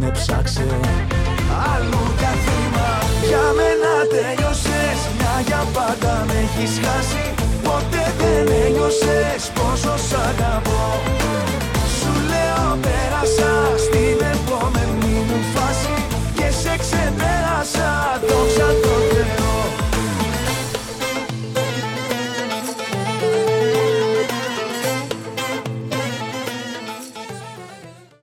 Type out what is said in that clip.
πήγαινε ψάξε αλλού καθήμα. Για μένα τελειώσες, μια για πάντα με έχεις χάσει. Ποτέ δεν ένιωσες